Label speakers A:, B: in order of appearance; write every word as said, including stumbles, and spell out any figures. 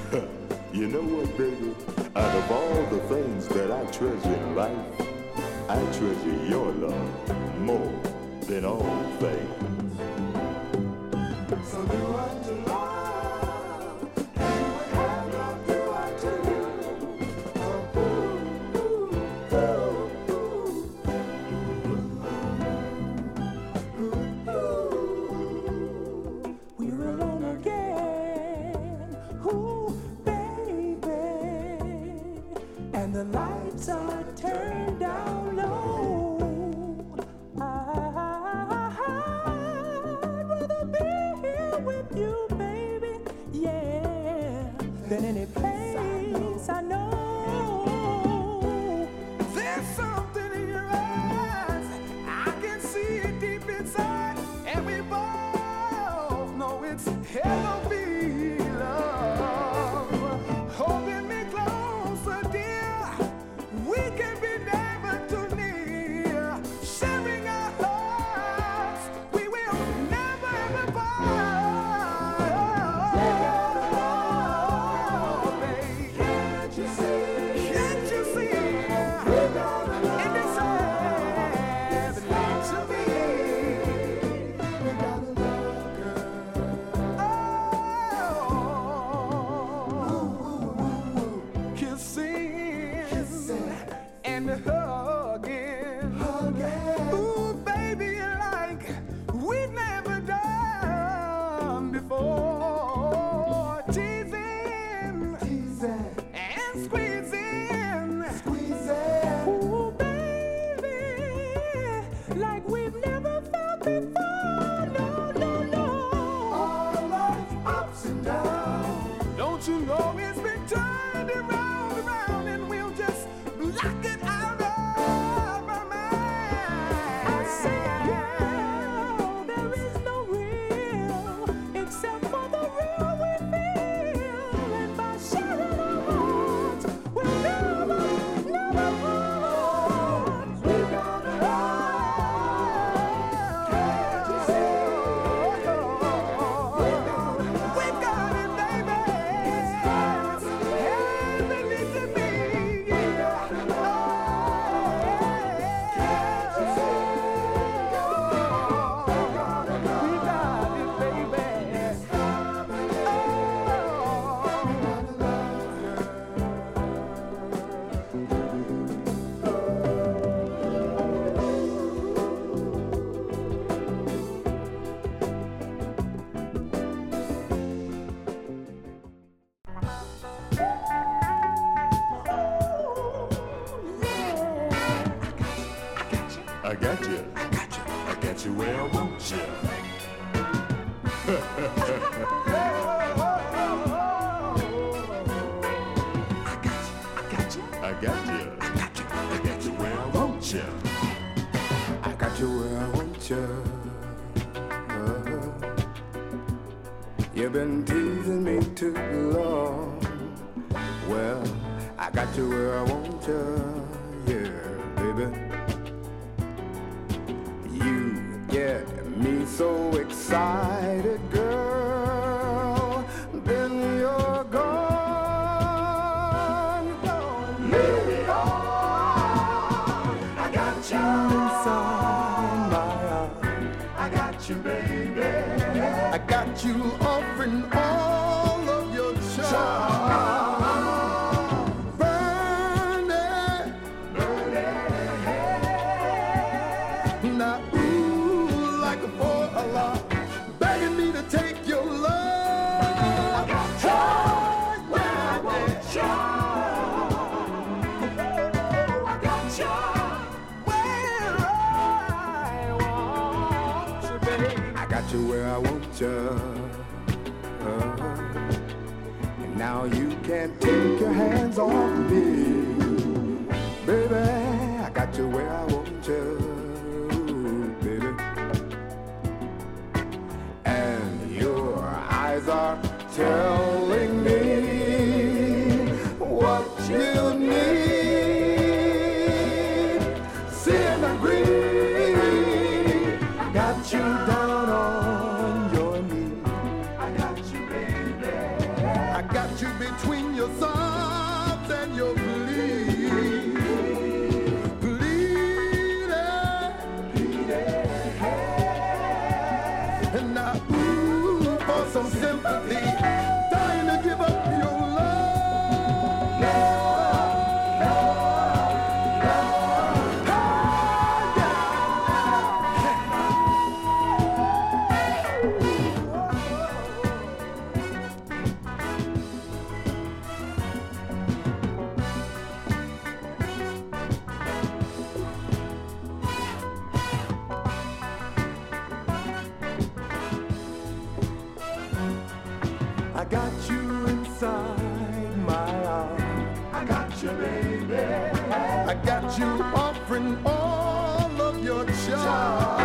A: You know what, baby? Out of all the things that I treasure in life, I treasure your love more than all things. So do unto love, and you would have love do unto you. Oh, ooh, ooh, ooh, ooh. We're alone again, ooh, baby, and the lights are turned down low. Than any place I know. There's something in your eyes, I can see it deep inside, and we both know it's L O V love. Holding me closer, dear, we can be never too near. Sharing our hearts, we will never ever part. I got you. I got you. I got you where I want you. I got you. I got you. I got you where I want you. I got you where I want you. Uh-huh. You've been teasing me too long. Well, I got you where I want you. Yeah, baby. Get me so excited, girl. Then you're gone, gone. Leave me on. I got you inside my arms. I got you, baby. I got you offering all of your charms. Burning, burning. Now, for a lot, begging me to take your love. I got you where I want you. I got you where I want you, baby. I got you where I want you. Uh, and now you can't take your hands off me, baby. I got you where I want you. Are telling me what you need. See and agree. I got you down on your knees. I got you, baby. I got hold you between your sobs and your bleed. Bleeding. And now, ooh, for some sympathy, dying to give up your love. I got you inside my arms. I got you, baby. I got you offering all of your charms.